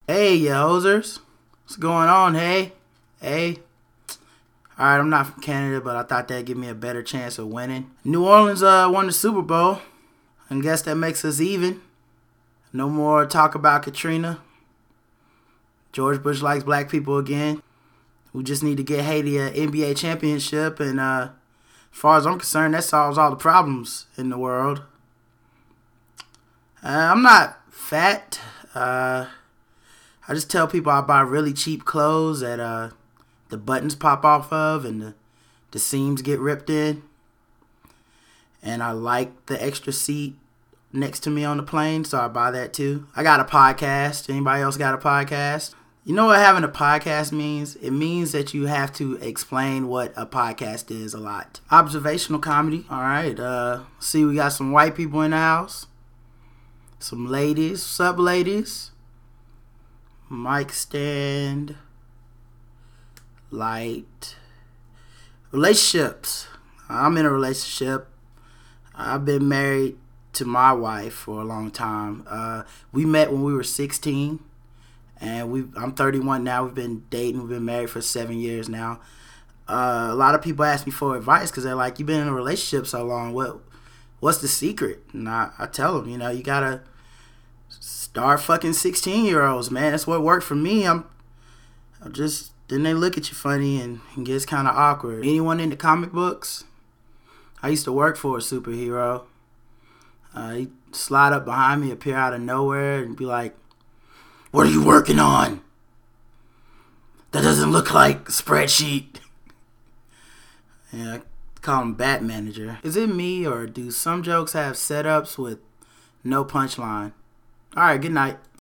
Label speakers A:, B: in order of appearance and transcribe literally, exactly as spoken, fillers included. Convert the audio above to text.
A: Hey, ya hosers. What's going on, hey? Hey. Alright, I'm not from Canada, but I thought that'd give me a better chance of winning. New Orleans uh, won the Super Bowl. I guess that makes us even. No more talk about Katrina. George Bush likes black people again. We just need to get Haiti an N B A championship, and uh, as far as I'm concerned, that solves all the problems in the world. Uh, I'm not fat. Uh, I just tell people I buy really cheap clothes that uh, the buttons pop off of and the, the seams get ripped in. And I like the extra seat next to me on the plane, so I buy that too. I got a podcast. Anybody else got a podcast? You know what having a podcast means? It means that you have to explain what a podcast is a lot. Observational comedy. All right. Uh, see, we got some white people in the house. Some ladies. What's up, ladies? Mic stand. Light. Relationships. I'm in a relationship. I've been married to my wife for a long time. Uh, we met when we were sixteen. And we I'm thirty-one now. We've been dating. We've been married for seven years now. Uh, a lot of people ask me for advice because they're like, you've been in a relationship so long. What, what's the secret? And I, I tell them, you know, you got to start fucking sixteen-year-olds, man. That's what worked for me. I'm, I'm just, then they look at you funny and it gets kind of awkward. Anyone into comic books? I used to work for a superhero. Uh, he'd slide up behind me, appear out of nowhere, and be like, what are you working on? That doesn't look like a spreadsheet. Yeah, I call him Bat Manager. Is it me, or do some jokes have setups with no punchline? All right, good night.